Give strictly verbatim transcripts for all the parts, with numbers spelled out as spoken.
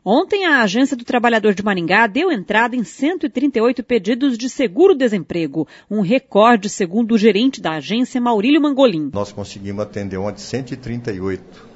Ontem, a Agência do Trabalhador de Maringá deu entrada em cento e trinta e oito pedidos de seguro-desemprego, um recorde segundo o gerente da agência, Maurílio Mangolin. Nós conseguimos atender ontem cento e trinta e oito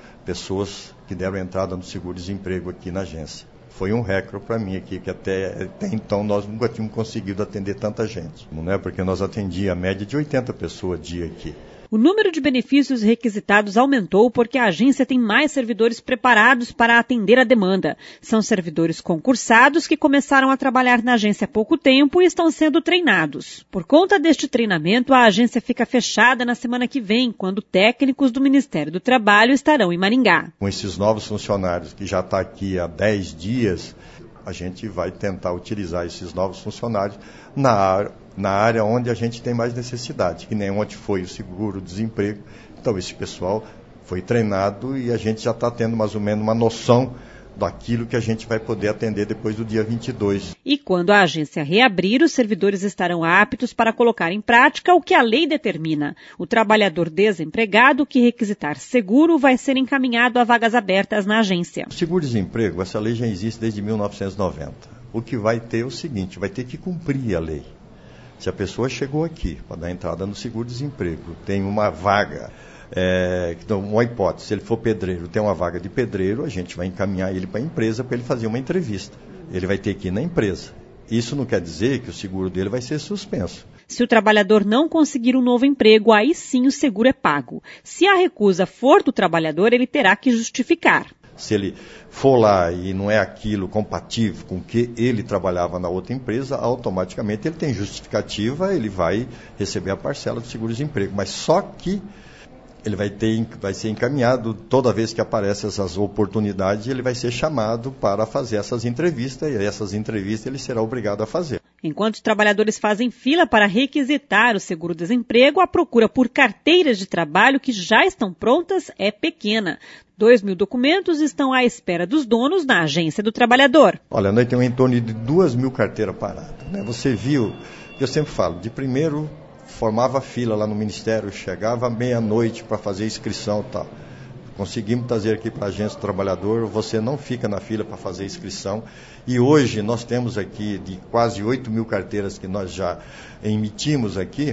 pessoas que deram entrada no seguro-desemprego aqui na agência. Foi um recorde para mim aqui, que até, até então nós nunca tínhamos conseguido atender tanta gente, não é? Porque nós atendíamos a média de oitenta pessoas dia aqui. O número de benefícios requisitados aumentou porque a agência tem mais servidores preparados para atender a demanda. São servidores concursados que começaram a trabalhar na agência há pouco tempo e estão sendo treinados. Por conta deste treinamento, a agência fica fechada na semana que vem, quando técnicos do Ministério do Trabalho estarão em Maringá. Com esses novos funcionários que já estão aqui há dez dias, a gente vai tentar utilizar esses novos funcionários na área, na área onde a gente tem mais necessidade, que nem onde foi o seguro-desemprego. Então, esse pessoal foi treinado e a gente já está tendo mais ou menos uma noção daquilo que a gente vai poder atender depois do dia vinte e dois. E quando a agência reabrir, os servidores estarão aptos para colocar em prática o que a lei determina. O trabalhador desempregado que requisitar seguro vai ser encaminhado a vagas abertas na agência. O seguro-desemprego, essa lei já existe desde mil novecentos e noventa. O que vai ter é o seguinte, vai ter que cumprir a lei. Se a pessoa chegou aqui para dar entrada no seguro-desemprego, tem uma vaga, é, então, uma hipótese, se ele for pedreiro, tem uma vaga de pedreiro, a gente vai encaminhar ele para a empresa para ele fazer uma entrevista. Ele vai ter que ir na empresa. Isso não quer dizer que o seguro dele vai ser suspenso. Se o trabalhador não conseguir um novo emprego, aí sim o seguro é pago. Se a recusa for do trabalhador, ele terá que justificar. Se ele for lá e não é aquilo compatível com o que ele trabalhava na outra empresa, automaticamente ele tem justificativa, ele vai receber a parcela do seguro-desemprego. Mas só que ele vai, ter, vai ser encaminhado, toda vez que aparecem essas oportunidades, ele vai ser chamado para fazer essas entrevistas, e essas entrevistas ele será obrigado a fazer. Enquanto os trabalhadores fazem fila para requisitar o seguro-desemprego, a procura por carteiras de trabalho que já estão prontas é pequena. Dois mil documentos estão à espera dos donos na Agência do Trabalhador. Olha, nós temos em torno de duas mil carteiras paradas, né? Você viu, eu sempre falo, de primeiro formava fila lá no Ministério, chegava à meia-noite para fazer inscrição e tal. Conseguimos trazer aqui para a Agência do Trabalhador, você não fica na fila para fazer inscrição. E hoje nós temos aqui de quase oito mil carteiras que nós já emitimos aqui,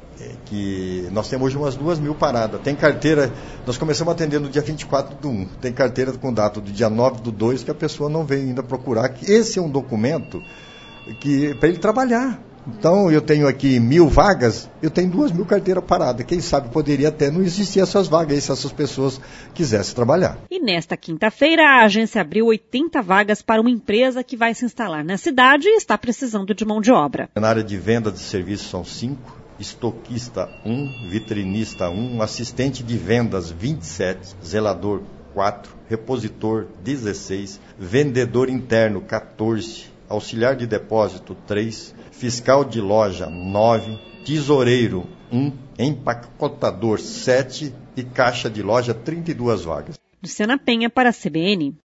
que nós temos hoje umas duas mil paradas. Tem carteira, nós começamos a atender no dia vinte e quatro do um, tem carteira com data do dia nove do dois que a pessoa não veio ainda procurar. Esse é um documento que para ele trabalhar. Então, eu tenho aqui mil vagas, eu tenho duas mil carteiras paradas. Quem sabe poderia até não existir essas vagas aí, se essas pessoas quisessem trabalhar. E nesta quinta-feira, a agência abriu oitenta vagas para uma empresa que vai se instalar na cidade e está precisando de mão de obra. Na área de venda de serviços são cinco, estoquista um, vitrinista um, assistente de vendas vinte e sete, zelador quatro, repositor dezesseis, vendedor interno quatorze, auxiliar de depósito três, fiscal de loja nove, tesoureiro um, empacotador sete e caixa de loja trinta e duas vagas. Luciana Penha para a C B N.